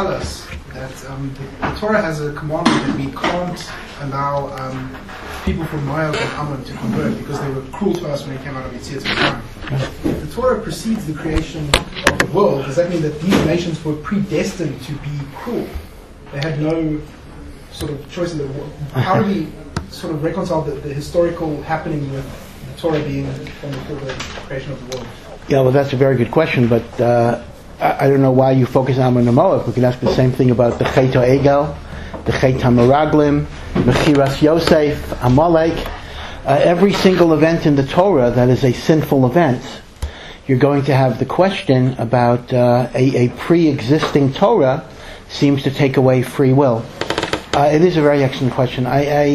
tell us that the Torah has a commandment that we can't allow people from Moab and Ammon to convert because they were cruel to us when they came out of Yetziat Mitzrayim. If the Torah precedes the creation of the world, does that mean that these nations were predestined to be cruel? They had no sort of choice in the world. How do we sort of reconcile the historical happening with the Torah being from before the creation of the world? Yeah, well, that's a very good question, but I don't know why you focus on Ammon and Moab. We can ask the same thing about the Chet HaEgel, the Chet HaMeraglim, Mechiras Yosef, Amalek. Every single event in the Torah that is a sinful event, you're going to have the question about a pre-existing Torah seems to take away free will. It is a very excellent question.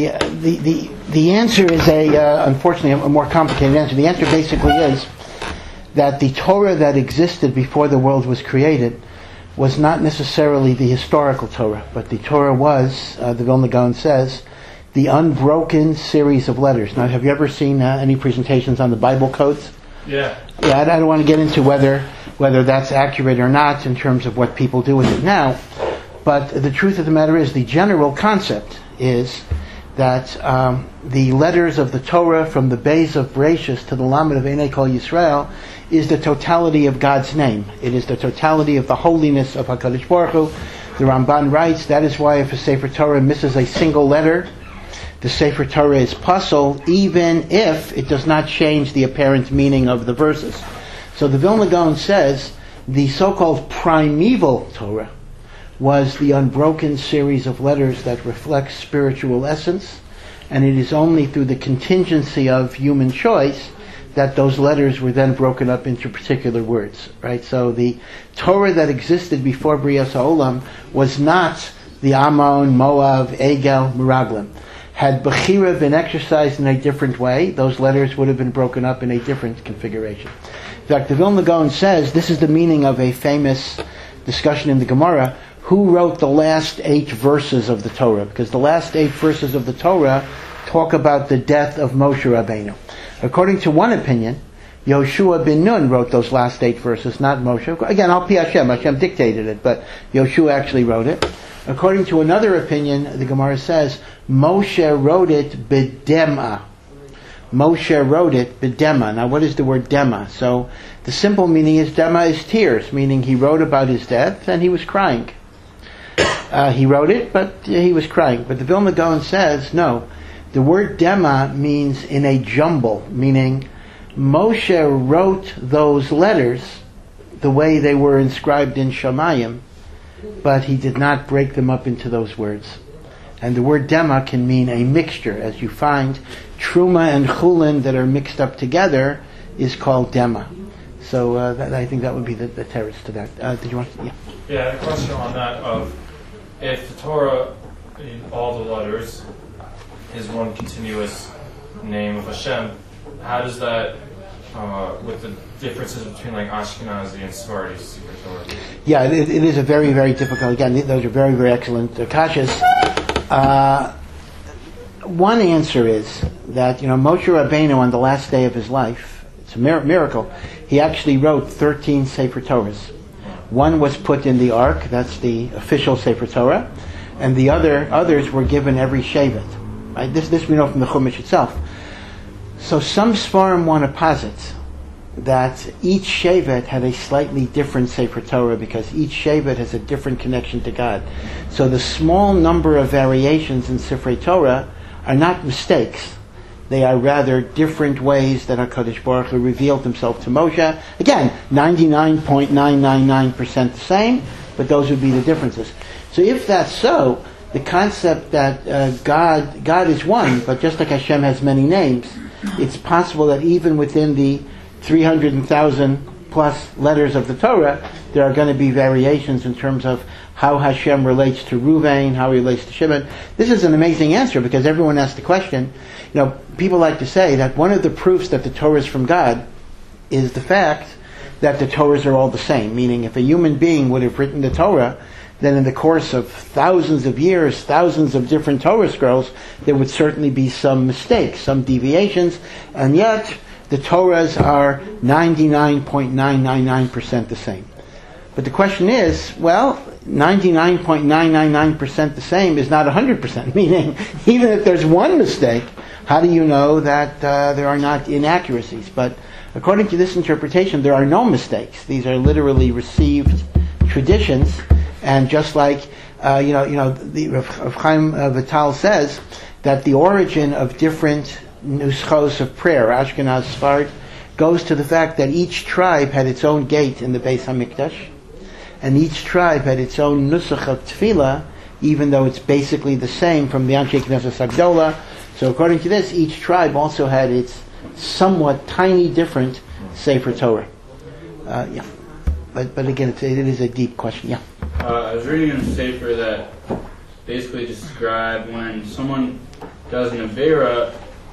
The answer is unfortunately a more complicated answer. The answer basically is that the Torah that existed before the world was created was not necessarily the historical Torah, but the Torah was, the Vilna Gaon says, the unbroken series of letters. Now, have you ever seen any presentations on the Bible codes? Yeah. Yeah, I don't want to get into whether that's accurate or not in terms of what people do with it now, but the truth of the matter is the general concept is that the letters of the Torah from the Beis of Bereshis to the Lamed of Einei Kol Yisrael is the totality of God's name. It is the totality of the holiness of HaKadosh Baruch Hu. The Ramban writes, that is why if a Sefer Torah misses a single letter, the Sefer Torah is puzzle, even if it does not change the apparent meaning of the verses. So the Vilna Gaon says the so-called primeval Torah was the unbroken series of letters that reflects spiritual essence, and it is only through the contingency of human choice that those letters were then broken up into particular words, right? So the Torah that existed before Brias HaOlam was not the Ammon, Moab, Egel, Meraglim. Had Bechira been exercised in a different way, those letters would have been broken up in a different configuration. In fact, the Vilna Gaon says, this is the meaning of a famous discussion in the Gemara, who wrote the last 8 verses of the Torah? Because the last 8 verses of the Torah talk about the death of Moshe Rabbeinu. According to one opinion, Yoshua ben Nun wrote those last 8 verses, not Moshe. Again, Al Pi Hashem. Hashem dictated it, but Yoshua actually wrote it. According to another opinion, the Gemara says, Moshe wrote it b'dema. Moshe wrote it b'dema. Now, what is the word dema? So, the simple meaning is dema is tears, meaning he wrote about his death and he was crying. He wrote it, but he was crying. But the Vilna Gaon says, no. The word dema means in a jumble, meaning Moshe wrote those letters the way they were inscribed in Shamayim, but he did not break them up into those words. And the word dema can mean a mixture. As you find, Truma and Chulin that are mixed up together is called dema. So I think that would be the teretz to that. Did you want to? Yeah. Yeah, a question on that of if the Torah, in all the letters, is one continuous name of Hashem, how does that, with the differences between like Ashkenazi and Sephardi Sefer Torah? Yeah, it is a very, very difficult. Again, those are very, very excellent kashas. One answer is that Moshe Rabbeinu on the last day of his life, it's a miracle. He actually wrote 13 Sefer Torahs. One was put in the Ark, that's the official Sefer Torah, and the others were given every Shevet. Right? This we know from the Chumash itself. So some Sfarim want to posit that each Shevet had a slightly different Sefer Torah because each Shevet has a different connection to God. So the small number of variations in Sefer Torah are not mistakes. They are rather different ways that HaKadosh Baruch Hu revealed himself to Moshe. Again, 99.999% the same, but those would be the differences. So if that's so, the concept that God is one, but just like Hashem has many names, it's possible that even within the 300,000 plus letters of the Torah, there are going to be variations in terms of how Hashem relates to Ruvain, how he relates to Shimon. This is an amazing answer because everyone asks the question. People like to say that one of the proofs that the Torah is from God is the fact that the Torahs are all the same. Meaning, if a human being would have written the Torah, then in the course of thousands of years, thousands of different Torah scrolls, there would certainly be some mistakes, some deviations, and yet the Torahs are 99.999% the same. But the question is, well, 99.999% the same is not 100%. Meaning, even if there's one mistake, how do you know that there are not inaccuracies? But according to this interpretation, there are no mistakes. These are literally received traditions, and just like the Rav Chaim Vital says that the origin of different nuschos of prayer, Ashkenaz, Sfard, goes to the fact that each tribe had its own gate in the Beis Hamikdash, and each tribe had its own nusach of tefillah, even though it's basically the same from the Anshe Knesset Agdola. So according to this, each tribe also had its somewhat tiny different Sefer Torah. But again, it is a deep question. Yeah. I was reading in a Sefer that basically described when someone does an Avera,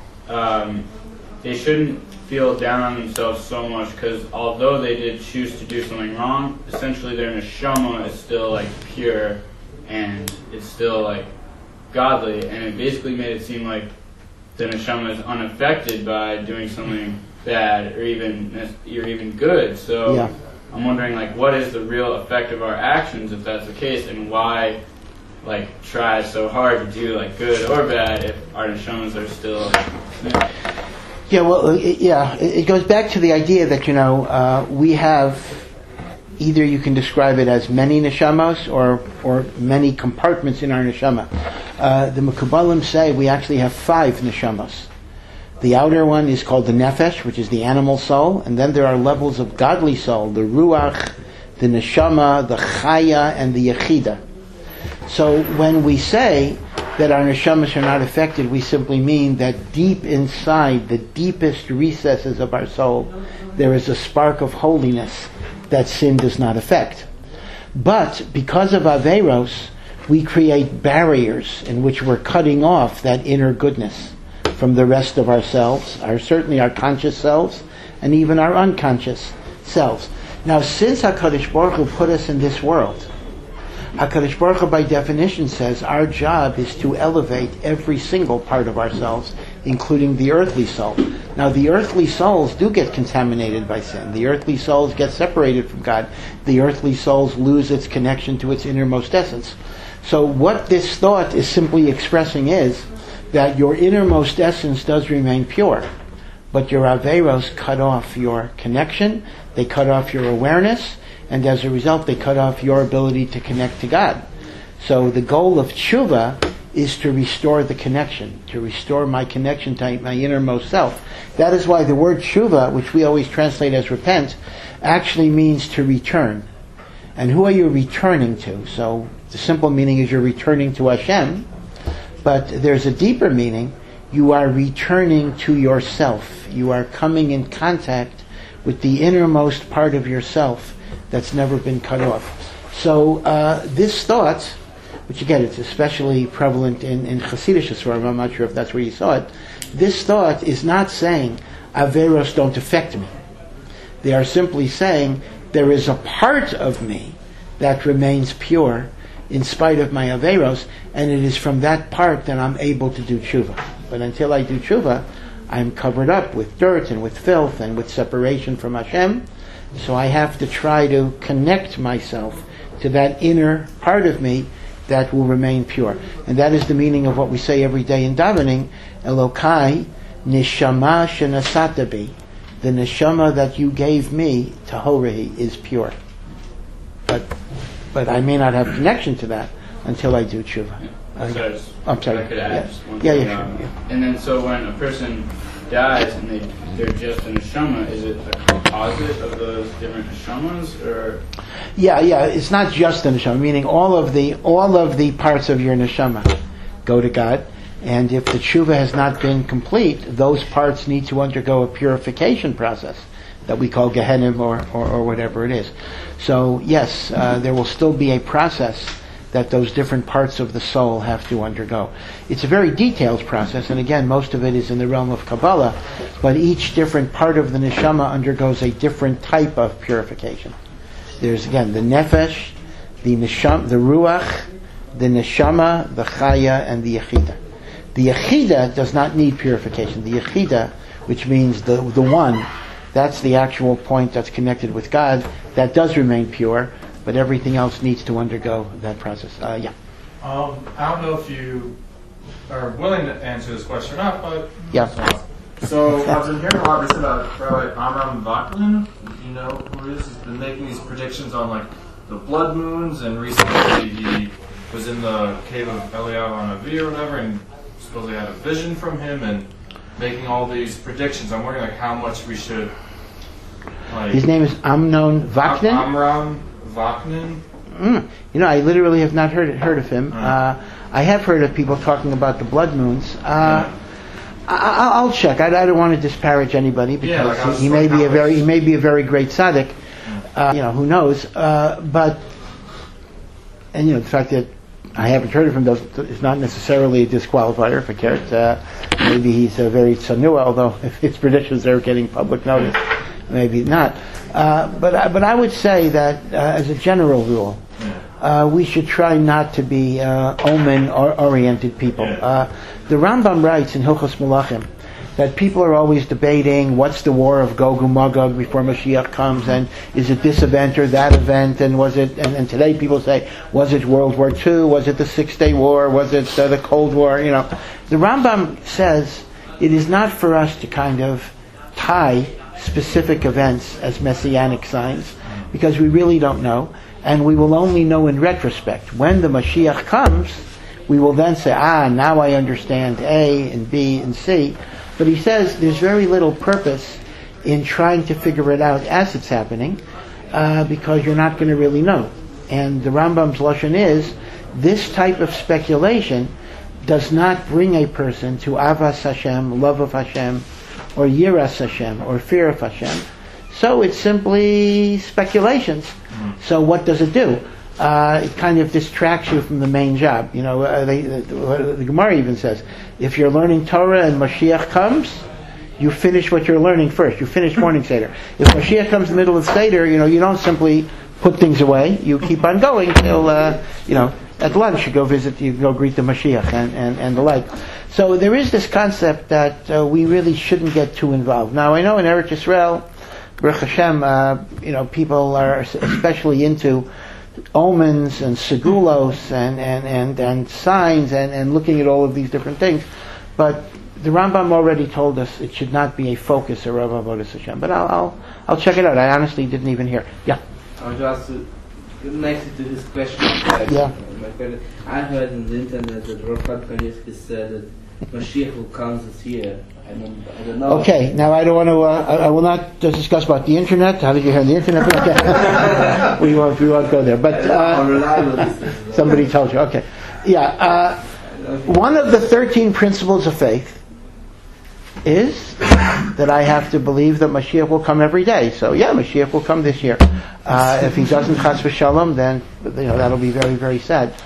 they shouldn't feel down on themselves so much, because although they did choose to do something wrong, essentially their neshama is still like pure and it's still like godly, and it basically made it seem like the neshama is unaffected by doing something bad or even good. So yeah. I'm wondering, like, what is the real effect of our actions if that's the case, and why like try so hard to do like good or bad if our neshamas are still Yeah, well, it goes back to the idea that, we have, either you can describe it as many neshamos or many compartments in our neshama. The Mekubalim say we actually have 5 neshamos. The outer one is called the nefesh, which is the animal soul, and then there are levels of godly soul, the ruach, the neshama, the chaya, and the yechida. So when we say that our neshamas are not affected, we simply mean that deep inside the deepest recesses of our soul, there is a spark of holiness that sin does not affect. But because of Averos, we create barriers in which we're cutting off that inner goodness from the rest of ourselves, certainly our conscious selves, and even our unconscious selves. Now, since HaKadosh Baruch Hu put us in this world, HaKadosh Baruch Hu by definition says our job is to elevate every single part of ourselves, including the earthly soul. Now, the earthly souls do get contaminated by sin. The earthly souls get separated from God. The earthly souls lose its connection to its innermost essence. So what this thought is simply expressing is that your innermost essence does remain pure, but your Averos cut off your connection, they cut off your awareness, and as a result, they cut off your ability to connect to God. So the goal of tshuva is to restore the connection, to restore my connection to my innermost self. That is why the word tshuva, which we always translate as repent, actually means to return. And who are you returning to? So the simple meaning is you're returning to Hashem, but there's a deeper meaning. You are returning to yourself. You are coming in contact with the innermost part of yourself that's never been cut off. So this thought, which again it's especially prevalent in Hasidic Sforim, I'm not sure if that's where you saw it, this thought is not saying Averos don't affect me. They are simply saying there is a part of me that remains pure in spite of my Averos, and it is from that part that I'm able to do tshuva. But until I do tshuva, I'm covered up with dirt and with filth and with separation from Hashem. So I have to try to connect myself to that inner part of me that will remain pure. And that is the meaning of what we say every day in davening, Elokai neshama shenasata bi. The neshama that you gave me, tahorihi, is pure. But I may not have connection to that until I do tshuva. I'm sorry. I could add yes. one thing. Yeah. And then so when a person dies and they're just a neshama, is it a composite of those different neshamas, or? Yeah. It's not just a neshama, meaning all of the parts of your neshama go to God. And if the tshuva has not been complete, those parts need to undergo a purification process that we call Gehenim or whatever it is. So yes, there will still be a process that those different parts of the soul have to undergo. It's a very detailed process, and again, most of it is in the realm of Kabbalah, but each different part of the neshama undergoes a different type of purification. There's again the nefesh, the neshama, the ruach, the neshama, the chaya, and the yechida. The yechida does not need purification. The yechida, which means the one, that's the actual point that's connected with God, that does remain pure. but everything else needs to undergo that process. Yeah. I don't know if you are willing to answer this question or not, but Yeah. So I've been hearing a lot recently about Rabbi Amram Vaknin. You know who he is? He's been making these predictions on like the blood moons, and recently he was in the cave of Eliyahu Hanavi or whatever, and supposedly had a vision from him and making all these predictions. I'm wondering like how much we should like. His name is Amnon Vaknin. Amram Vaknin. You know, I literally have not heard of him. I have heard of people talking about the blood moons. I'll check. I don't want to disparage anybody because he may be a very great tzaddik. You know, who knows? But you know, the fact that I haven't heard of him is not necessarily a disqualifier for Keret. Maybe he's a very tzanua, although if his predictions are getting public notice, maybe not. But I would say that as a general rule, we should try not to be omen-oriented people. The Rambam writes in Hilchos Melachim that people are always debating what's the war of Gog and Magog before Mashiach comes, and is it this event or that event, and was it? And today people say, was it World War II? Was it the 6-Day War? Was it the Cold War? You know, the Rambam says it is not for us to kind of tie specific events as messianic signs, because we really don't know, and we will only know in retrospect. When the Mashiach comes, we will then say, now I understand A and B and C. But he says there's very little purpose in trying to figure it out as it's happening, because you're not going to really know. And the Rambam's lashon is, this type of speculation does not bring a person to avas Hashem, love of Hashem, or yiras Hashem, or fear of Hashem. So it's simply speculations. So what does it do? It kind of distracts you from the main job. You know, the Gemara even says, if you're learning Torah and Mashiach comes, you finish what you're learning first. You finish morning Seder. If Mashiach comes in the middle of Seder, you know, you don't simply put things away. You keep on going till, you know, at lunch you go greet the Mashiach and the like. So there is this concept that we really shouldn't get too involved. Now I know in Eretz Yisrael, Baruch Hashem, you know, people are especially into omens and segulos and signs and looking at all of these different things, but the Rambam already told us it should not be a focus of Avodas Hashem. But I'll check it out. I honestly didn't even hear. Yeah. I was just connected to his question. Yeah. I heard in the internet that Rofat Kanievsky said that Mashiach will come this year. I don't know. Okay, now I don't want to. I will not discuss about the internet. How did you hear on the internet? Okay. we won't go there. But somebody told you. Okay, yeah. One of the 13 principles of faith is that I have to believe that Mashiach will come every day. So yeah, Mashiach will come this year. If he doesn't, chas v'shalom, then you know that'll be very, very sad.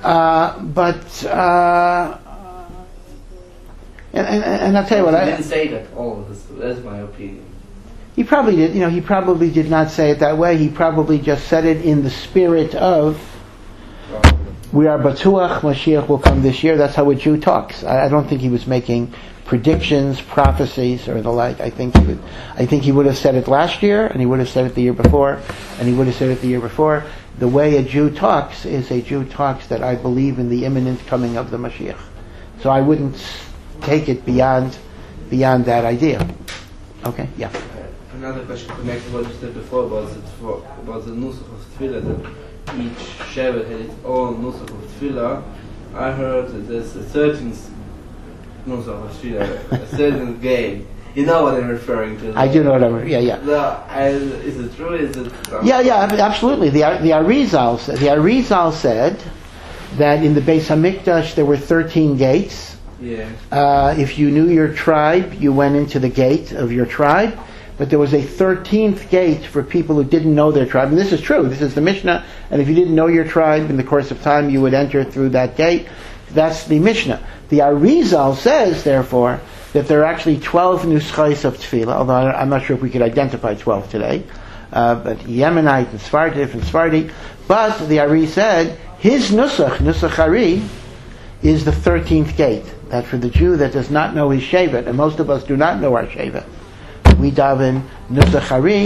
And I'll tell you what, I didn't say that all of this. That's my opinion. He probably did. You know, he probably did not say it that way. He probably just said it in the spirit of, we are batuach, Mashiach will come this year. That's how a Jew talks. I don't think he was making predictions, prophecies, or the like. I think he would have said it last year, and he would have said it the year before, and he would have said it the year before. The way a Jew talks is a Jew talks that I believe in the imminent coming of the Mashiach. So I wouldn't take it beyond that idea. Okay, yeah. Another question connected to what you said before about the nusach of tefillah, that each shevet had its own nusach of tefillah. I heard that there's a 13th nusach of tefillah, a certain game. You know what I'm referring to? I do know what I'm. Yeah. Is it true? Is it? Yeah, absolutely. The Arizal said that in the Beis Hamikdash there were 13 gates. Yeah. If you knew your tribe, you went into the gate of your tribe. But there was a 13th gate for people who didn't know their tribe. And this is true. This is the Mishnah. And if you didn't know your tribe in the course of time, you would enter through that gate. That's the Mishnah. The Arizal says, therefore, that there are actually 12 nuschais of tefillah, although I'm not sure if we could identify 12 today. But Yemenite and Sephardi. But the Ari said, his nusach Ari, is the 13th gate. That for the Jew that does not know his shevet, and most of us do not know our shevet, we daven nusach Ari,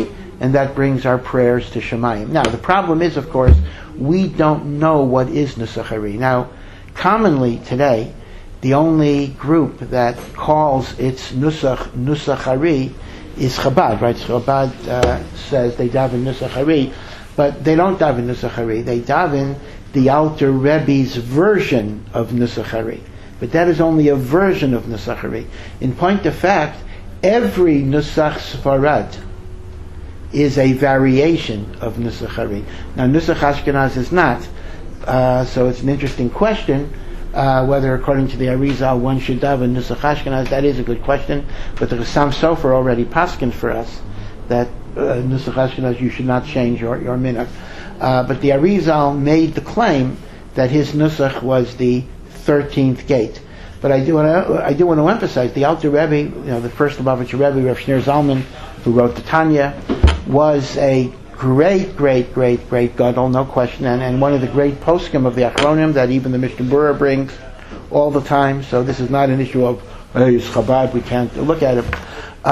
and that brings our prayers to Shemayim. Now, the problem is, of course, we don't know what is Nusach Hari. Now, commonly today, the only group that calls its Nusach Hari is Chabad, right? So Chabad says they daven Nusach Hari, but they don't daven Nusach Hari. They daven the Alter Rebbe's version of Nusach Hari. But that is only a version of Nusach Hari. In point of fact, every Nusach Sfarad is a variation of Nusach Hari. Now, Nusach Ashkenaz is not. So it's an interesting question whether, according to the Arizal, one should daven Nusach Ashkenaz. That is a good question. But the Chassam Sofer already paskined for us that Nusach Ashkenaz, you should not change your minhag. But the Arizal made the claim that his Nusach was the 13th gate. But I do want to emphasize the Alter Rebbe, the first Lubavitcher Rebbe, Rav Shneur Zalman, who wrote the Tanya, was a great gadol, no question, and one of the great poskim of the Achronim that even the Mishnah Berurah brings all the time. So this is not an issue of, hey, it's Chabad, we can't look at it.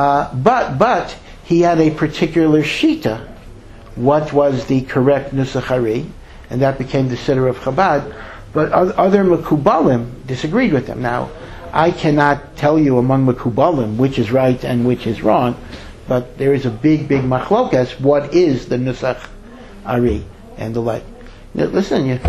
But he had a particular shita, what was the correct Nusach Hari, and that became the Siddur of Chabad. But other Mekubalim disagreed with him. Now, I cannot tell you among Mekubalim which is right and which is wrong, but there is a big machlokas. What is the Nusach Ari and the like? Now, listen, in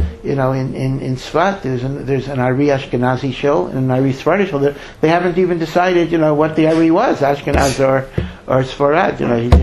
Sfat there's an Ari Ashkenazi show and an Ari Sfaradi show. They haven't even decided, what the Ari was, Ashkenaz or Sfarad.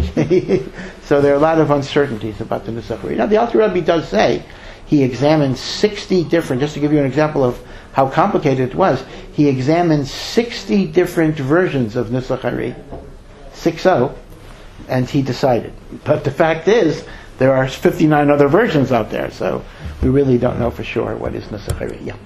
So there are a lot of uncertainties about the Nusach Ari. Now, the Alter Rebbe does say he examined 60 different. Just to give you an example of how complicated it was, he examined 60 different versions of Nusach Hari. 60, and he decided. But the fact is, there are 59 other versions out there, so we really don't know for sure what is Nusach Hari. Yeah.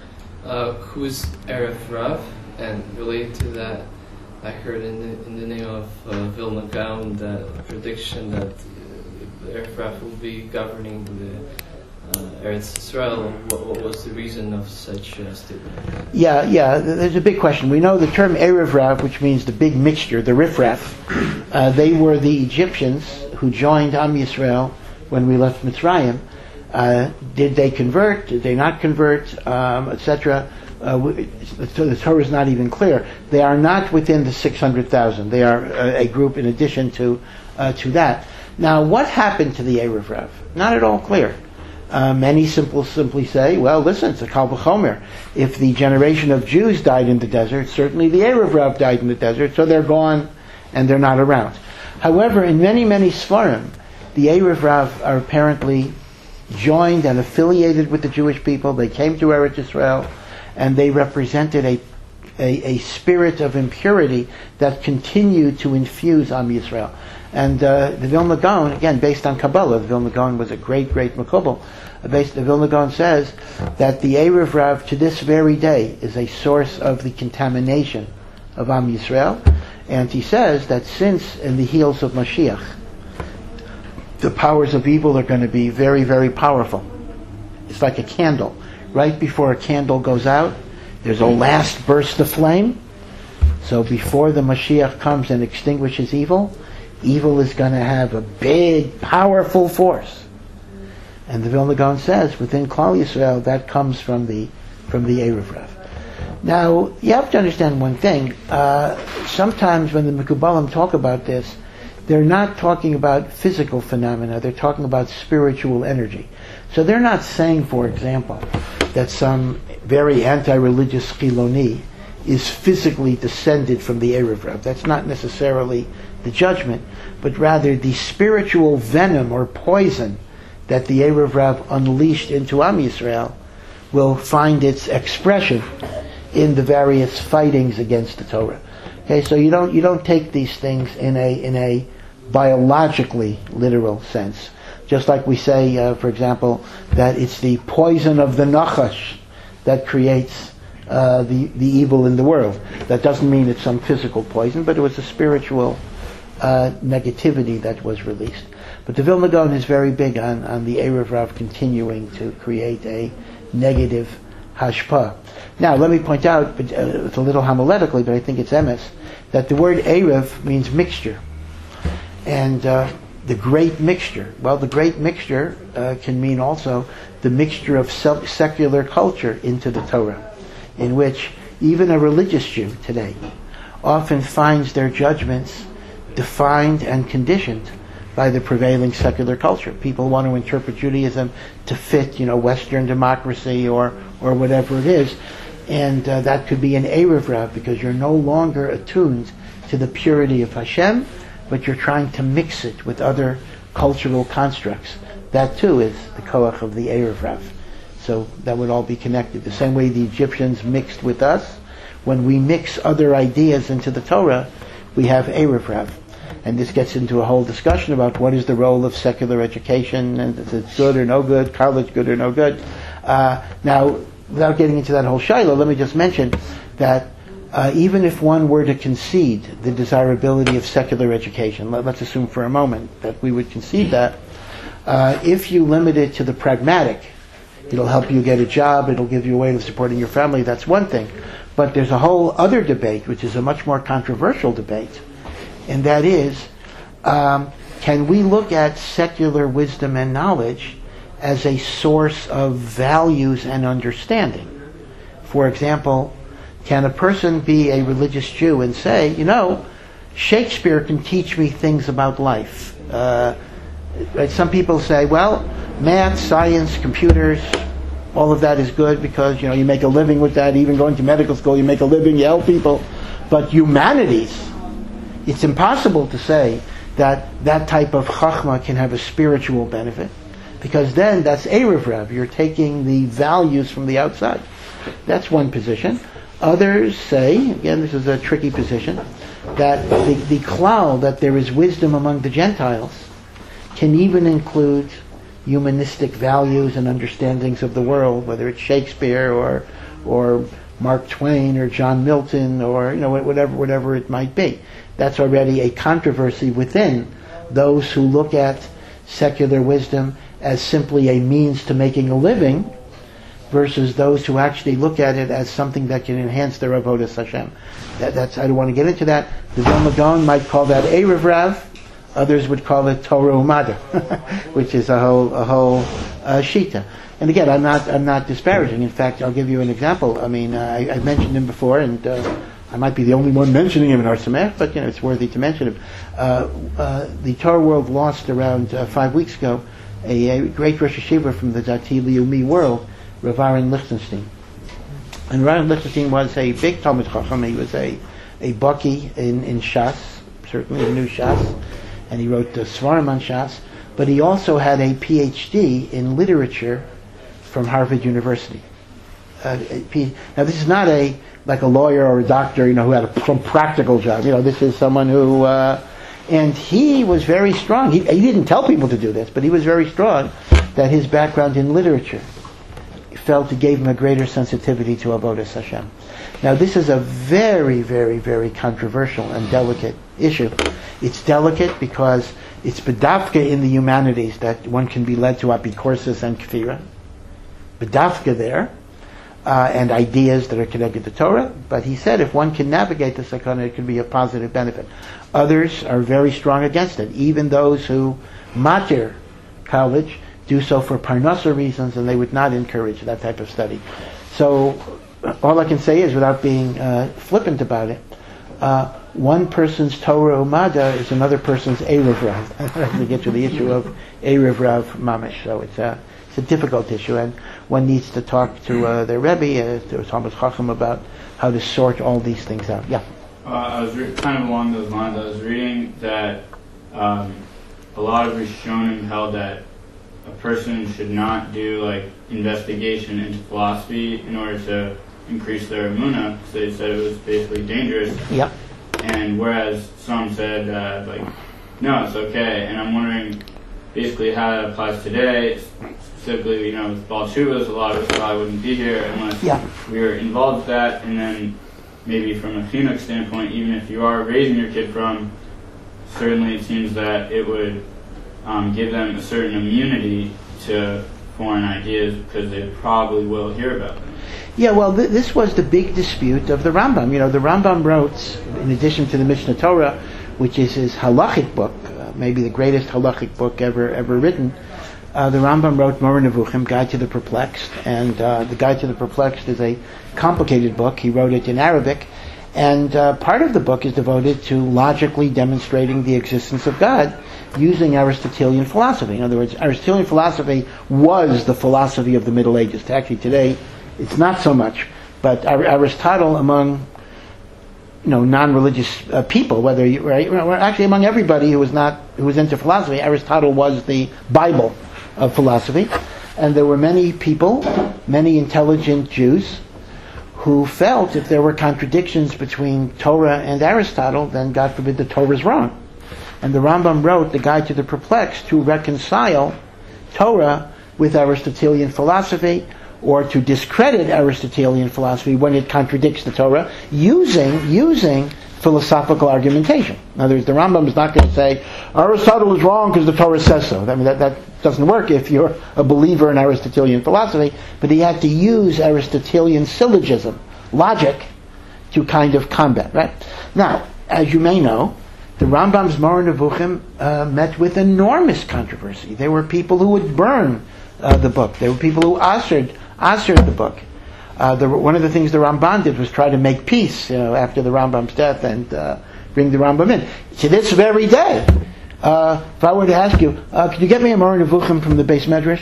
Who's Erev Rav? And related to that, I heard in the name of Vilna Gaon that prediction that Erev Rav will be governing the Eretz Israel. What was the reason of such a statement? Yeah. There's a big question. We know the term Erev Rav, which means the big mixture, the riffraff. They were the Egyptians who joined Am Yisrael when we left Mitzrayim. Did they convert? Did they not convert? Etc. The Torah is not even clear. They are not within the 600,000. They are a group in addition to that. Now, what happened to the Erev Rav? Not at all clear. Many simply say, well, listen, it's a Kal V'chomer. If the generation of Jews died in the desert, certainly the Erev Rav died in the desert, so they're gone and they're not around. However, in many Sfarim, the Erev Rav are apparently joined and affiliated with the Jewish people. They came to Eretz Israel, and they represented a spirit of impurity that continued to infuse Am Yisrael. And the Vilna Gaon, again, based on Kabbalah, the Vilna Gaon was a great Mekubal. The Vilna Gaon says that the Erev Rav to this very day is a source of the contamination of Am Yisrael. And he says that since in the heels of Mashiach, the powers of evil are going to be very, very powerful. It's like a candle. Right before a candle goes out, there's a last burst of flame. So before the Mashiach comes and extinguishes evil is going to have a big, powerful force. And the Vilna Gaon says, within Klal Yisrael, that comes from the Erev Rav. Now, you have to understand one thing. Sometimes when the Mekubalim talk about this, they're not talking about physical phenomena, they're talking about spiritual energy. So they're not saying, for example, that some very anti-religious Chiloni is physically descended from the Erev Rav. That's not necessarily the judgment, but rather the spiritual venom or poison that the Erev Rav unleashed into Am Yisrael will find its expression in the various fightings against the Torah. Okay, so you don't take these things in a biologically literal sense. Just like we say, for example, that it's the poison of the Nachash that creates the evil in the world. That doesn't mean it's some physical poison, but it was a spiritual negativity that was released. But the Vilna Gaon is very big on the Erev Rav continuing to create a negative hashpah. Now, let me point out, it's a little homiletically, but I think it's emes, that the word Erev means mixture. And the great mixture. Well, the great mixture can mean also the mixture of secular culture into the Torah, in which even a religious Jew today often finds their judgments defined and conditioned by the prevailing secular culture. People want to interpret Judaism to fit, Western democracy or whatever it is, and that could be an Erev Rav, because you're no longer attuned to the purity of Hashem, but you're trying to mix it with other cultural constructs. That too is the koach of the Erev Rav. So that would all be connected. The same way the Egyptians mixed with us, when we mix other ideas into the Torah, we have Erev Rav. And this gets into a whole discussion about what is the role of secular education, and is it good or no good, college good or no good. Now, without getting into that whole shiloh, let me just mention that even if one were to concede the desirability of secular education, let's assume for a moment that we would concede that, if you limit it to the pragmatic, it'll help you get a job, it'll give you a way of supporting your family, that's one thing. But there's a whole other debate, which is a much more controversial debate, and that is, can we look at secular wisdom and knowledge as a source of values and understanding? For example, can a person be a religious Jew and say, Shakespeare can teach me things about life? Some people say, well, math, science, computers, all of that is good because, you make a living with that. Even going to medical school, you make a living, you help people. But humanities, it's impossible to say that that type of chachma can have a spiritual benefit, because then that's Erev Rav. You're taking the values from the outside. That's one position. Others say, again, this is a tricky position, that the klal, that there is wisdom among the Gentiles, can even include humanistic values and understandings of the world, whether it's Shakespeare or Mark Twain or John Milton or whatever it might be. That's already a controversy within those who look at secular wisdom as simply a means to making a living, versus those who actually look at it as something that can enhance their avodas Hashem. That's I don't want to get into that. The Vilna Gaon might call that Erev Rav. Others would call it Torah Umada, which is a whole shita. And again, I'm not disparaging. In fact, I'll give you an example. I mean, I've mentioned him before, and I might be the only one mentioning him in Har Sameach, but it's worthy to mention him. The Torah world lost around 5 weeks ago a great Rosh Hashiva from the Dati Leumi world, Rav Aaron Lichtenstein. And Aaron Lichtenstein was a big Talmud Chacham. He was a baki in Shas, certainly a new Shas, and he wrote the Svarim on Shas. But he also had a PhD in literature from Harvard University. Now, this is not like a lawyer or a doctor, who had some practical job. This is someone who, and he was very strong. He didn't tell people to do this, but he was very strong that his background in literature felt it gave him a greater sensitivity to avodas Hashem. Now, this is a very, very, very controversial and delicate issue. It's delicate because it's bedafka in the humanities that one can be led to apikorsis and kfira. Bedafka there, and ideas that are connected to Torah. But he said if one can navigate the sakana, it can be a positive benefit. Others are very strong against it. Even those who matir college do so for parnasa reasons, and they would not encourage that type of study. So all I can say is, without being flippant about it, one person's Torah Umada is another person's Erev Rav. We get to the issue of Erev Rav Mamish. So it's a difficult issue, and one needs to talk to their Rebbe, to Talmud Chacham, about how to sort all these things out. Yeah. I was kind of along those lines. I was reading that a lot of Rishonim held that a person should not do investigation into philosophy in order to increase their emunah, because they said it was basically dangerous. Yep. And whereas some said no, it's okay. And I'm wondering basically how that applies today. Specifically, with Baal Teshuvos, a lot of us probably wouldn't be here unless we were involved with that. And then maybe from a chinuch standpoint, even if you are raising your kid from, certainly it seems that it would give them a certain immunity to foreign ideas, because they probably will hear about them. Yeah, well, this was the big dispute of the Rambam. The Rambam wrote, in addition to the Mishnah Torah, which is his halachic book, maybe the greatest halachic book ever written. The Rambam wrote Moreh Nevuchim, Guide to the Perplexed, and the Guide to the Perplexed is a complicated book. He wrote it in Arabic, and part of the book is devoted to logically demonstrating the existence of God using Aristotelian philosophy. In other words, Aristotelian philosophy was the philosophy of the Middle Ages. Actually, today, it's not so much, but Aristotle among non-religious people, actually among everybody who was into philosophy, Aristotle was the Bible of philosophy, and there were many people, many intelligent Jews, who felt if there were contradictions between Torah and Aristotle, then God forbid the Torah is wrong. And the Rambam wrote the Guide to the Perplexed to reconcile Torah with Aristotelian philosophy, or to discredit Aristotelian philosophy when it contradicts the Torah, using philosophical argumentation. In other words, the Rambam is not going to say Aristotle is wrong because the Torah says so. I mean, that doesn't work if you're a believer in Aristotelian philosophy. But he had to use Aristotelian syllogism, logic, to kind of combat. Right now, as you may know, the Rambam's Moreh Nevuchim met with enormous controversy. There were people who would burn the book. There were people who answered the book. One of the things the Ramban did was try to make peace, after the Rambam's death, and bring the Rambam in. To this very day, if I were to ask you, could you get me a Moreh Nevuchim from the Beis Medrash?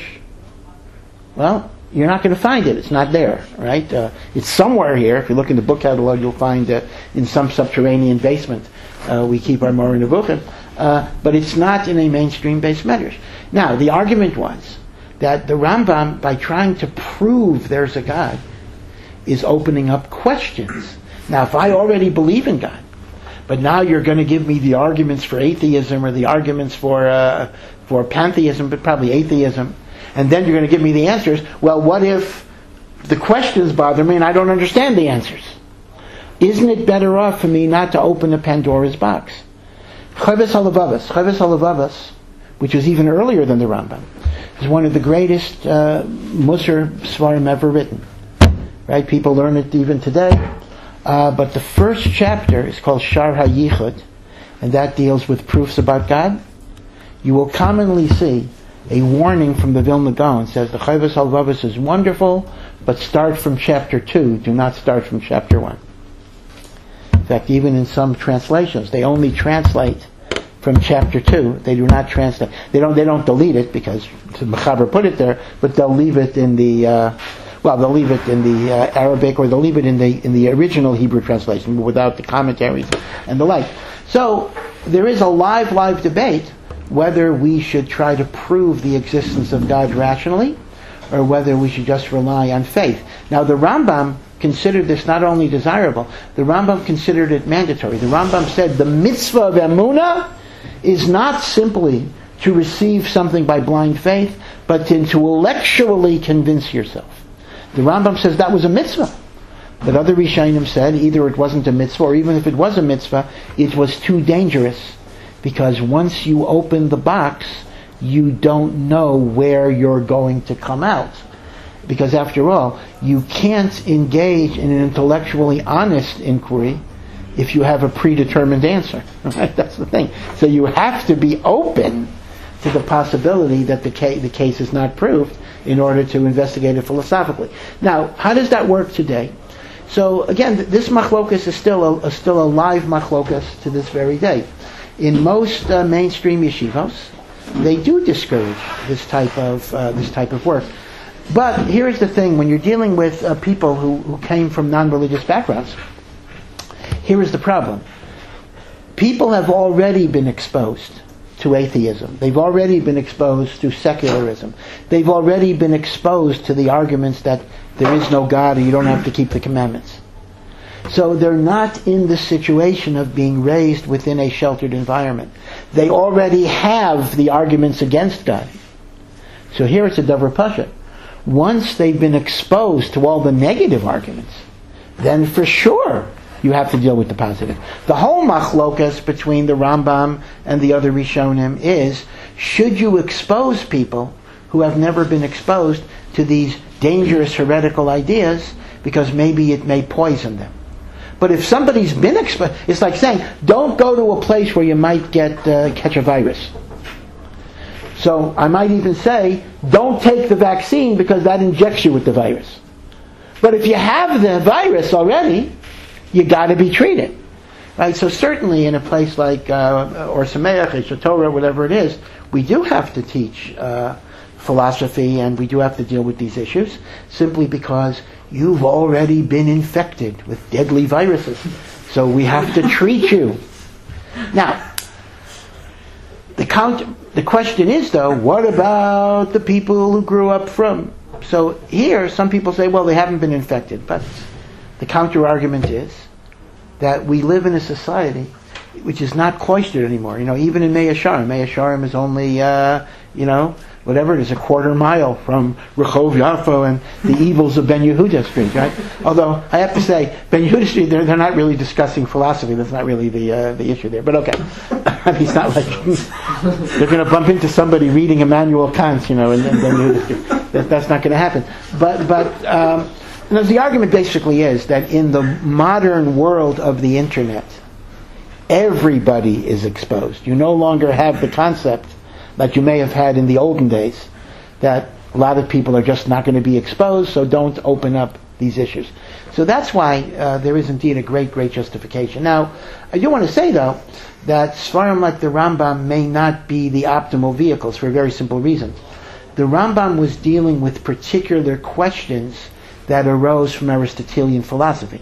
Well, you're not going to find it. It's not there, right? It's somewhere here. If you look in the book catalog, you'll find in some subterranean basement we keep our Moreh Nevuchim, but it's not in a mainstream Beis Medrash. Now, the argument was that the Rambam, by trying to prove there's a God, is opening up questions. Now, if I already believe in God, but now you're going to give me the arguments for atheism or the arguments for pantheism, but probably atheism, and then you're going to give me the answers, well, what if the questions bother me and I don't understand the answers? Isn't it better off for me not to open a Pandora's box? Chovos HaLevavos, which was even earlier than the Rambam, is one of the greatest Musar Svarim ever written. Right? People learn it even today. But the first chapter is called Shar HaYichud, and that deals with proofs about God. You will commonly see a warning from the Vilna Gaon. It says the Chovos HaLevavos is wonderful, but start from chapter 2. Do not start from chapter 1. In fact, even in some translations, they only translate from chapter 2. They do not translate. They don't delete it because the Mechaber put it there, but they'll leave it in the Arabic, or they'll leave it in the original Hebrew translation without the commentaries and the like. So there is a live debate whether we should try to prove the existence of God rationally, or whether we should just rely on faith. Now, the Rambam considered this not only desirable, the Rambam considered it mandatory. The Rambam said the mitzvah of emunah is not simply to receive something by blind faith, but to intellectually convince yourself. The Rambam says that was a mitzvah. But other Rishonim said either it wasn't a mitzvah, or even if it was a mitzvah, it was too dangerous, because once you open the box, you don't know where you're going to come out. Because after all, you can't engage in an intellectually honest inquiry if you have a predetermined answer. Right? That's the thing. So you have to be open to the possibility that the case is not proved in order to investigate it philosophically. Now, how does that work today? So again, this machlokas is still a live machlokas to this very day. In most mainstream yeshivos, they do discourage this type of work. But here's the thing: when you're dealing with people who came from non-religious backgrounds, here is the problem. People have already been exposed to atheism. They've already been exposed to secularism. They've already been exposed to the arguments that there is no God and you don't have to keep the commandments. So they're not in the situation of being raised within a sheltered environment. They already have the arguments against God. So here it's a davar pasha. Once they've been exposed to all the negative arguments, then for sure you have to deal with the positive. The whole machlokas between the Rambam and the other Rishonim is, should you expose people who have never been exposed to these dangerous heretical ideas, because maybe it may poison them? But if somebody's been exposed, it's like saying, don't go to a place where you might catch a virus. So I might even say, don't take the vaccine because that injects you with the virus. But if you have the virus already, you got to be treated. Right? So certainly in a place like Or Sameach, Eshet Torah, whatever it is, we do have to teach philosophy, and we do have to deal with these issues, simply because you've already been infected with deadly viruses. So we have to treat you. Now, the question is, though, what about the people who grew up from? So here, some people say, well, they haven't been infected. But the counter-argument is that we live in a society which is not cloistered anymore. Even in Mea Shearim is only, whatever it is, a quarter mile from Rehov Yafo and the evils of Ben Yehuda Street, right? Although, I have to say, Ben Yehuda Street, they're not really discussing philosophy. That's not really the issue there. But okay. It's not like they're going to bump into somebody reading Immanuel Kant, in Ben Yehuda Street. That's not going to happen. But the argument basically is that in the modern world of the internet, everybody is exposed. You no longer have the concept that you may have had in the olden days, that a lot of people are just not going to be exposed, so don't open up these issues. So that's why there is indeed a great, great justification. Now, I do want to say, though, that Svarim like the Rambam may not be the optimal vehicles for a very simple reason. The Rambam was dealing with particular questions that arose from Aristotelian philosophy.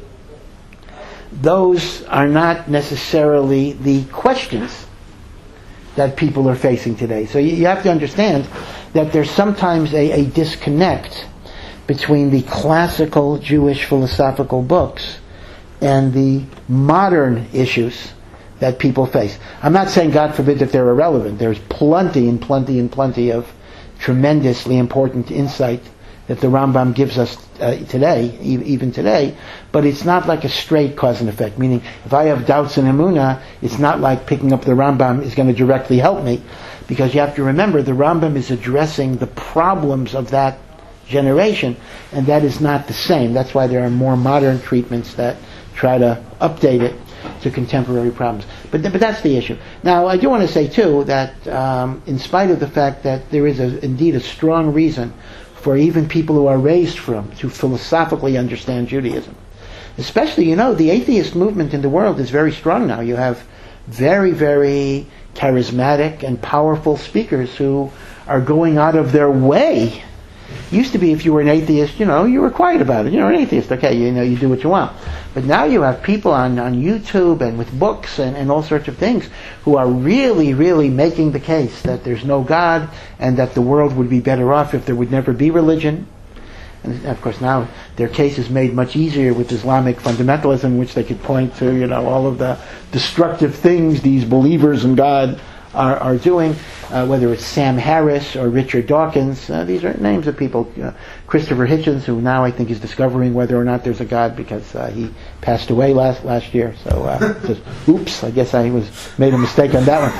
Those are not necessarily the questions that people are facing today. So you have to understand that there's sometimes a disconnect between the classical Jewish philosophical books and the modern issues that people face. I'm not saying, God forbid, that they're irrelevant. There's plenty of tremendously important insight that the Rambam gives us today, even today, but it's not like a straight cause and effect, meaning if I have doubts in Emunah, it's not like picking up the Rambam is going to directly help me, because you have to remember the Rambam is addressing the problems of that generation, and that is not the same. That's why there are more modern treatments that try to update it to contemporary problems. But that's the issue. Now, I do want to say, too, that in spite of the fact that there is indeed a strong reason for even people who are raised to philosophically understand Judaism. Especially, the atheist movement in the world is very strong now. You have very, very charismatic and powerful speakers who are going out of their way. Used to be, if you were an atheist, you were quiet about it. You're an atheist, okay, you do what you want. But now you have people on YouTube and with books and all sorts of things who are really, really making the case that there's no God and that the world would be better off if there would never be religion. And of course now their case is made much easier with Islamic fundamentalism, which they could point to, all of the destructive things these believers in God are doing, whether it's Sam Harris or Richard Dawkins. These are names of people. Christopher Hitchens, who now I think is discovering whether or not there's a God because he passed away last year. So, just, oops, I guess I made a mistake on that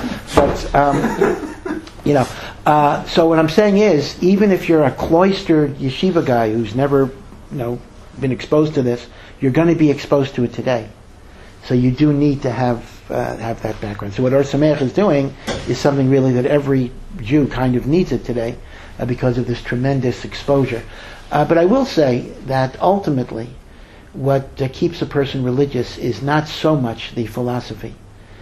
one. But, so what I'm saying is, even if you're a cloistered yeshiva guy who's never, been exposed to this, you're going to be exposed to it today. So you do need to have that background. So what Or Sameach is doing is something really that every Jew kind of needs it today because of this tremendous exposure. But I will say that ultimately what keeps a person religious is not so much the philosophy.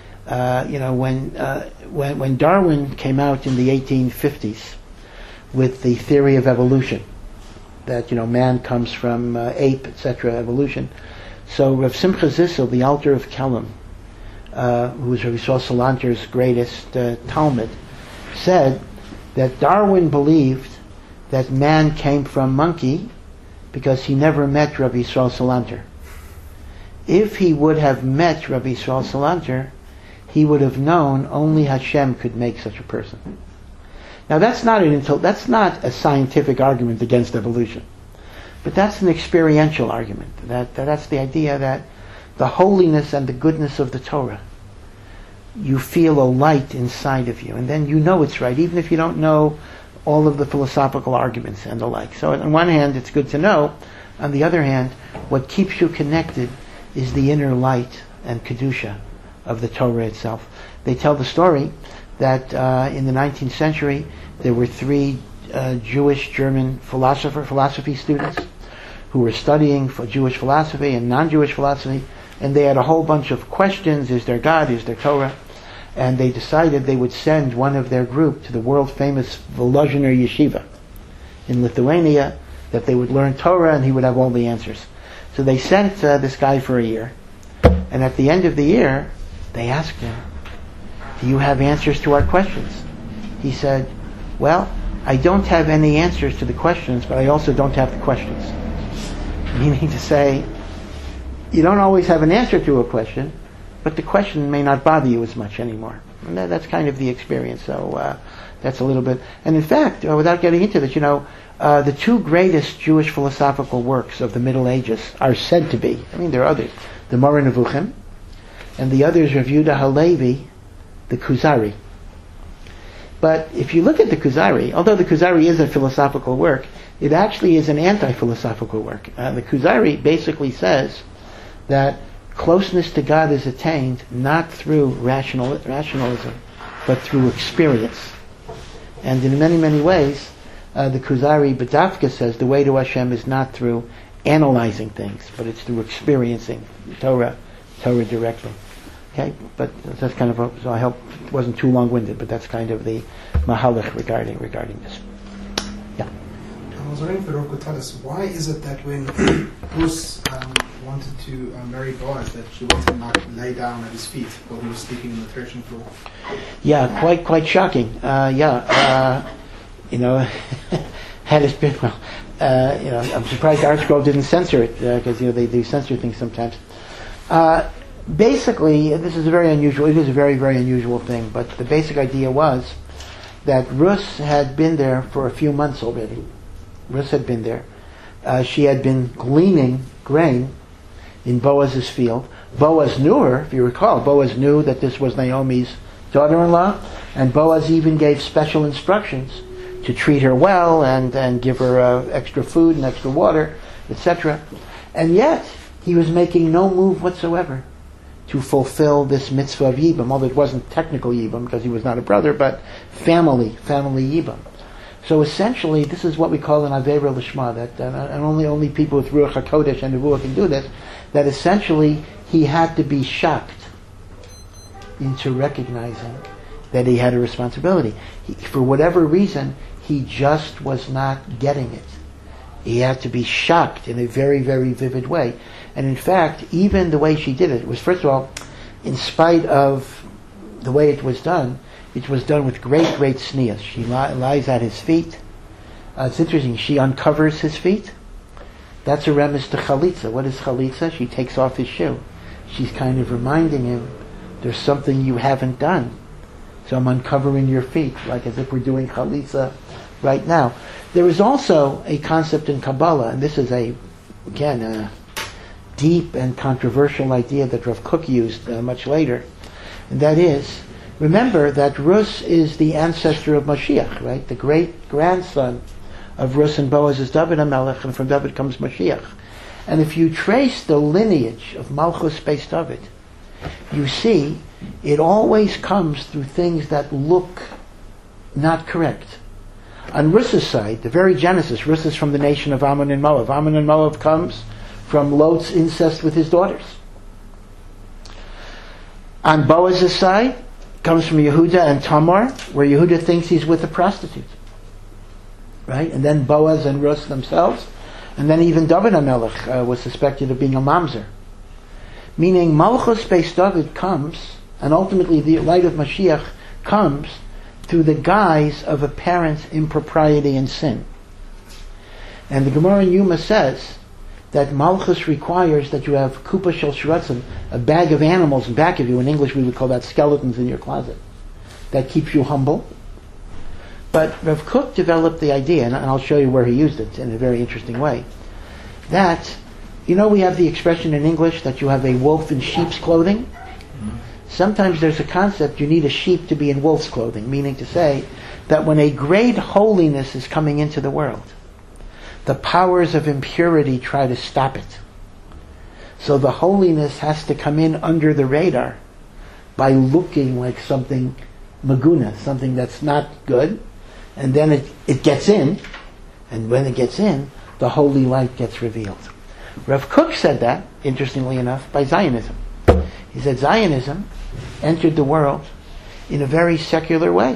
When Darwin came out in the 1850s with the theory of evolution, that man comes from ape, etc., evolution. So Rav Simcha Zissel, the Alter of Kelm, who was Rav Yisrael Salanter's greatest Talmud, said that Darwin believed that man came from monkey because he never met Rav Yisrael Salanter. If he would have met Rav Yisrael Salanter, he would have known only Hashem could make such a person. Now that's not a scientific argument against evolution, but that's an experiential argument. That's the idea that the holiness and the goodness of the Torah, you feel a light inside of you, and then you know it's right, even if you don't know all of the philosophical arguments and the like. So on one hand, it's good to know. On the other hand, what keeps you connected is the inner light and kedusha of the Torah itself. They tell the story that in the 19th century there were three Jewish German philosophy students who were studying for Jewish philosophy and non-Jewish philosophy, and they had a whole bunch of questions: is there God? Is there Torah? And they decided they would send one of their group to the world-famous Volozhiner Yeshiva in Lithuania, that they would learn Torah and he would have all the answers. So they sent this guy for a year, and at the end of the year they asked him, do you have answers to our questions? He said, well, I don't have any answers to the questions, but I also don't have the questions. Meaning to say, you don't always have an answer to a question, but the question may not bother you as much anymore. And that's kind of the experience. So that's a little bit. And in fact, without getting into this, the two greatest Jewish philosophical works of the Middle Ages are said to be, there are others, the Moreh Nevuchim, and the other is Rav Yehuda Halevi, the Kuzari. But if you look at the Kuzari, although the Kuzari is a philosophical work, it actually is an anti-philosophical work. The Kuzari basically says that closeness to God is attained not through rationalism, but through experience. And in many, many ways, the Kuzari Badafka says the way to Hashem is not through analyzing things, but it's through experiencing Torah directly. Okay, but that's kind of so I hope it wasn't too long-winded, but that's kind of the mahalach regarding this. Yeah. I was wondering if the Rav could tell us, why is it that when Ruth wanted to marry Boaz, that she let him not lay down at his feet while he was sleeping on the threshing floor? Yeah, quite shocking. Had it been, I'm surprised ArtScroll didn't censor it, because they do censor things sometimes. Basically, this is a very very, very unusual thing, but the basic idea was that Rus had been there for a few months already. Rus had been there. She had been gleaning grain in Boaz's field. Boaz knew her, if you recall. Boaz knew that this was Naomi's daughter-in-law, and Boaz even gave special instructions to treat her well and give her extra food and extra water, etc. And yet, he was making no move whatsoever to fulfill this mitzvah of Yibam, although it wasn't technical Yibam because he was not a brother, but family Yibam. So essentially, this is what we call an Aveira Lishma, that and only people with Ruach HaKodesh and Nevuah can do this, that essentially he had to be shocked into recognizing that he had a responsibility. For whatever reason, he just was not getting it. He had to be shocked in a very, very vivid way. And in fact, even the way she did it was, first of all, in spite of the way it was done with great, great sneas. She lies at his feet. It's interesting, she uncovers his feet. That's a remiss to chalitza. What is chalitza? She takes off his shoe. She's kind of reminding him, there's something you haven't done. So I'm uncovering your feet, like as if we're doing chalitza right now. There is also a concept in Kabbalah, and this is a deep and controversial idea that Rav Kook used much later, and that is, remember that Rus is the ancestor of Mashiach, right? The great grandson of Rus and Boaz is David HaMelech, and from David comes Mashiach. And if you trace the lineage of Malchus Beis David, you see it always comes through things that look not correct. On Rus's side, the very genesis, Rus is from the nation of Ammon and Moab. Ammon and Moab comes from Lot's incest with his daughters. On Boaz's side, comes from Yehuda and Tamar, where Yehuda thinks he's with a prostitute. Right? And then Boaz and Rus themselves, and then even David HaMelech was suspected of being a mamzer. Meaning Malchus Beis David comes, and ultimately the light of Mashiach comes through the guise of apparent impropriety and sin. And the Gemara in Yuma says that Malchus requires that you have kupa shel shiratzim, a bag of animals in back of you. In English we would call that skeletons in your closet. That keeps you humble. But Rav Kook developed the idea, and I'll show you where he used it in a very interesting way, that, we have the expression in English that you have a wolf in sheep's clothing. Sometimes there's a concept you need a sheep to be in wolf's clothing, meaning to say that when a great holiness is coming into the world, the powers of impurity try to stop it. So the holiness has to come in under the radar by looking like something maguna, something that's not good, and then it gets in, and when it gets in, the holy light gets revealed. Rav Kook said that, interestingly enough, by Zionism. He said Zionism entered the world in a very secular way.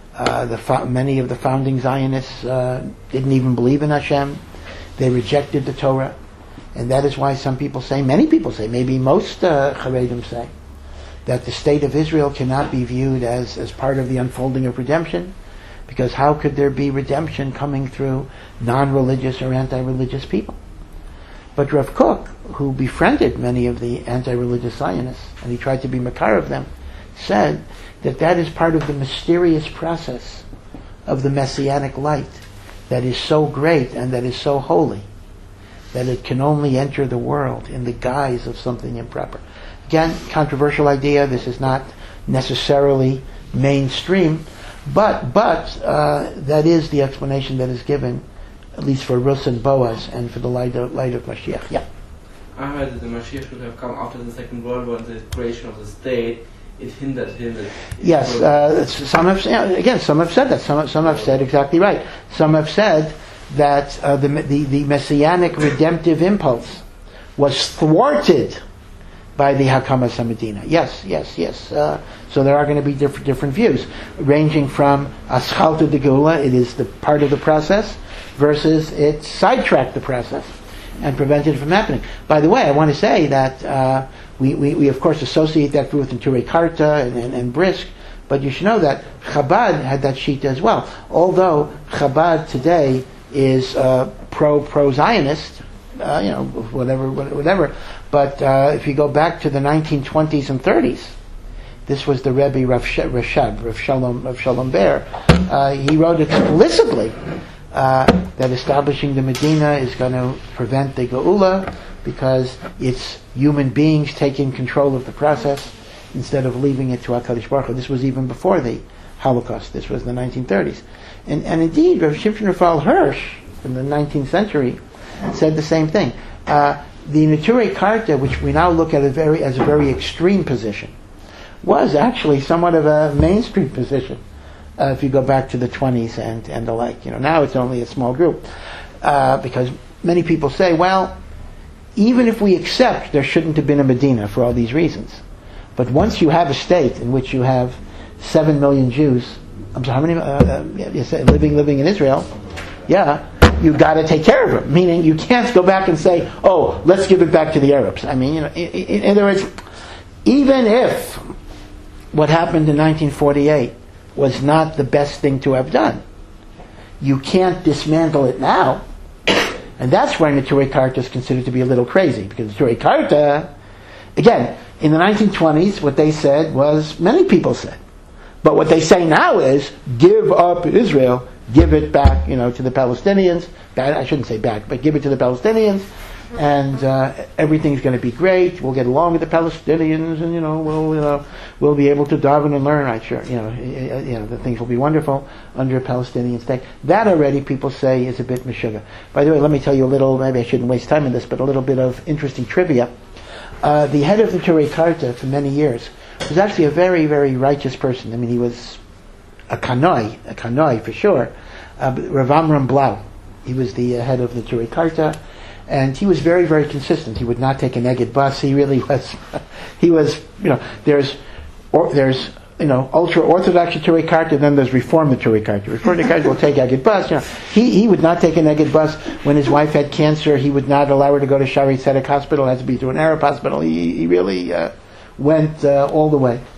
Many of the founding Zionists didn't even believe in Hashem. They rejected the Torah. And that is why some people say, many people say, maybe most Haredim say, that the state of Israel cannot be viewed as part of the unfolding of redemption, because how could there be redemption coming through non-religious or anti-religious people? But Rav Kook, who befriended many of the anti-religious Zionists, and he tried to be makar of them, said that is part of the mysterious process of the messianic light that is so great and that is so holy that it can only enter the world in the guise of something improper. Again, controversial idea. This is not necessarily mainstream, but that is the explanation that is given, at least for Rus and Boaz and for the light of Mashiach. Yeah. I heard that the Mashiach should have come after the Second World War and the creation of the state. It hindered him. Yes, some have said that. Some have said exactly right. Some have said that the messianic redemptive impulse was thwarted by the Hakamas HaMedina. Yes. So there are going to be different views, ranging from Aschalta de Geula, it is the part of the process, versus it sidetracked the process and prevented it from happening. By the way, I want to say that we of course associate that with Neturei Karta and Brisk, but you should know that Chabad had that sheet as well. Although Chabad today is pro-Zionist, whatever. But if you go back to the 1920s and 30s, this was the Rebbe Rav Shalom Ber. He wrote explicitly that establishing the Medina is going to prevent the Geula because it's human beings taking control of the process instead of leaving it to HaKadosh Baruch Hu. This was even before the Holocaust. This was the 1930s. And indeed, Rav Shimshon Raphael Hirsch in the 19th century said the same thing. The Neturei Karta, which we now look at as a very extreme position, was actually somewhat of a mainstream position if you go back to the 20s and the like. Now it's only a small group because many people say, well, even if we accept there shouldn't have been a Medina for all these reasons, but once you have a state in which you have 7 million Jews, I'm sorry, how many living in Israel? Yeah, you got to take care of them. Meaning, you can't go back and say, "Oh, let's give it back to the Arabs." I mean, in other words, even if what happened in 1948 was not the best thing to have done, you can't dismantle it now, and that's why Neturei Karta is considered to be a little crazy, because Neturei Karta, again, in the 1920s, what they said was many people said. But what they say now is, give up Israel, give it back, to the Palestinians. I shouldn't say back, but give it to the Palestinians, and everything's going to be great. We'll get along with the Palestinians, and we'll be able to daven and learn. The things will be wonderful under a Palestinian state. That already people say is a bit meshuggah. By the way, let me tell you a little. Maybe I shouldn't waste time on this, but a little bit of interesting trivia. The head of the Neturei Karta for many years was actually a very, very righteous person. I mean, he was a kanoi for sure. Rav Amram Blau, he was the head of the Neturei Karta, and he was very, very consistent. He would not take a neged bus. He really was. He was, there's ultra orthodox Neturei Karta, then there's Reform Neturei Karta. Reform Neturei Karta will take neged bus. He would not take a neged bus when his wife had cancer. He would not allow her to go to Shari Tzedek Hospital. It had to be to an Arab hospital. He really went all the way.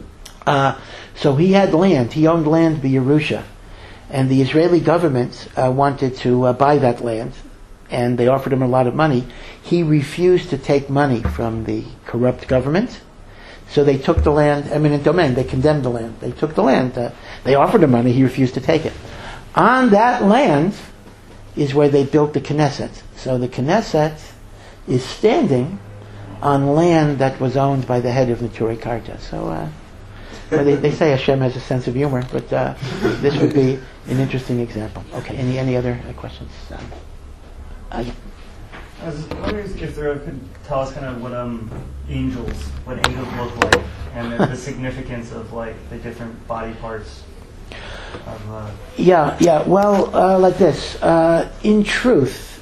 So he had land. He owned land by Yerusha. And the Israeli government wanted to buy that land, and they offered him a lot of money. He refused to take money from the corrupt government, so they took the land, eminent domain. They condemned the land. They took the land. They offered him money. He refused to take it. On that land is where they built the Knesset. So the Knesset is standing on land that was owned by the head of Neturei Karta. So they say Hashem has a sense of humor, but this would be an interesting example. Okay, any other questions? Yeah. I was wondering if there could tell us kind of what angels look like, and the significance of like the different body parts of. Well, like this. In truth,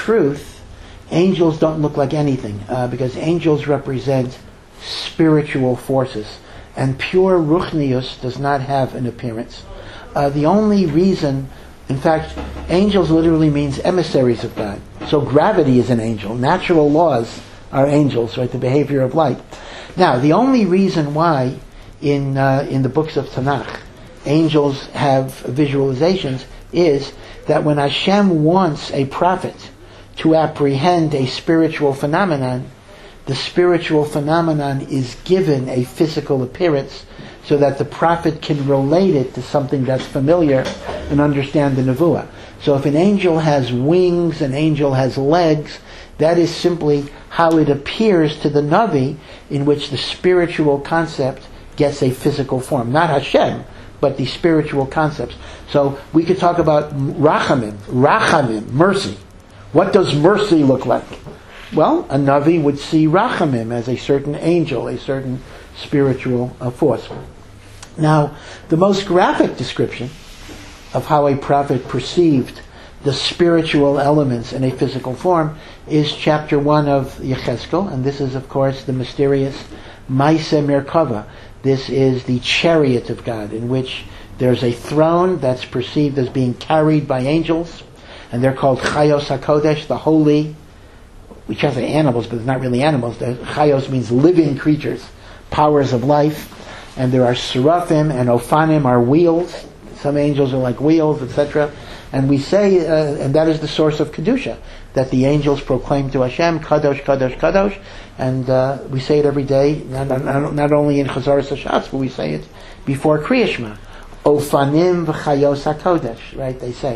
angels don't look like anything because angels represent spiritual forces, and pure ruchnius does not have an appearance. The only reason, in fact, angels literally means emissaries of God. So gravity is an angel. Natural laws are angels, right? The behavior of light. Now, the only reason why in the books of Tanakh angels have visualizations is that when Hashem wants a prophet to apprehend a spiritual phenomenon, the spiritual phenomenon is given a physical appearance so that the prophet can relate it to something that's familiar and understand the nevuah. So if an angel has wings, an angel has legs, that is simply how it appears to the Navi, in which the spiritual concept gets a physical form. Not Hashem, but the spiritual concepts. So we could talk about rachamim, mercy. What does mercy look like? Well, a Navi would see rachamim as a certain angel, a certain spiritual force. Now, the most graphic description of how a prophet perceived the spiritual elements in a physical form is chapter 1 of Yechezkel, and this is, of course, the mysterious Maaseh Merkava. This is the chariot of God, in which there's a throne that's perceived as being carried by angels, and they're called Chayos HaKodesh, the holy. We translate animals, but it's not really animals. Chayos means living creatures, powers of life. And there are seraphim, and ophanim are wheels. Some angels are like wheels, etc. And we say, and that is the source of Kedusha, that the angels proclaim to Hashem, Kadosh, Kadosh, Kadosh. And we say it every day, not only in Chazaras HaShatz, but we say it before Kriya Shema. Ophanim v'chayos HaKodesh, right, they say.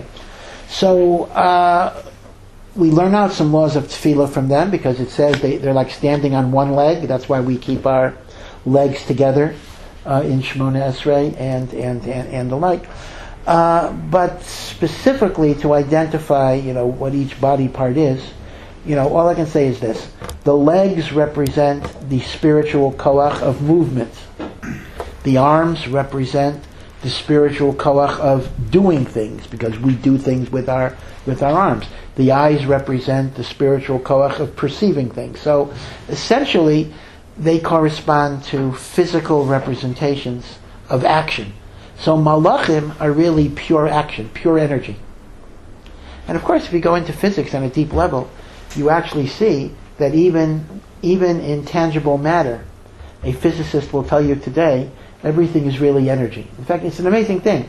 So, we learn out some laws of tefillah from them, because it says they're like standing on one leg. That's why we keep our legs together in Shemona Esrei and the like. But specifically to identify, what each body part is, all I can say is this. The legs represent the spiritual koach of movement. The arms represent the spiritual koach of doing things, because we do things with our arms. The eyes represent the spiritual koach of perceiving things. So essentially, they correspond to physical representations of action. So malachim are really pure action, pure energy. And of course, if you go into physics on a deep level, you actually see that even in tangible matter, a physicist will tell you today, everything is really energy. In fact, it's an amazing thing.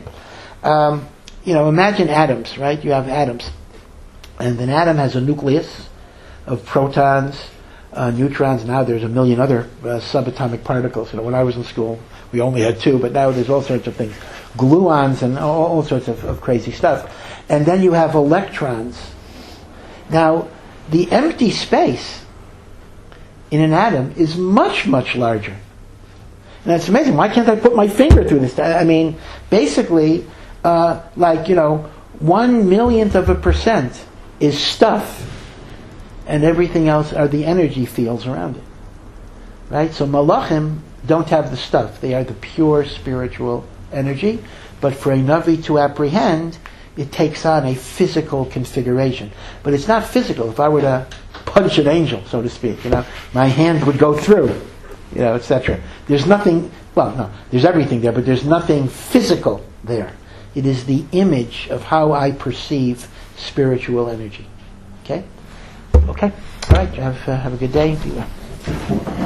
Imagine atoms, right? You have atoms. And an atom has a nucleus of protons, neutrons. Now there's a million other subatomic particles. When I was in school, we only had 2, but now there's all sorts of things. Gluons and all sorts of crazy stuff. And then you have electrons. Now, the empty space in an atom is much, much larger. And it's amazing. Why can't I put my finger through this? I mean, basically, 1/1,000,000% is stuff, and everything else are the energy fields around it. Right? So malachim don't have the stuff. They are the pure spiritual energy. But for a Navi to apprehend, it takes on a physical configuration. But it's not physical. If I were to punch an angel, so to speak, my hand would go through, etc. There's nothing, there's everything there, but there's nothing physical there. It is the image of how I perceive spiritual energy. Okay? All right. Have a good day.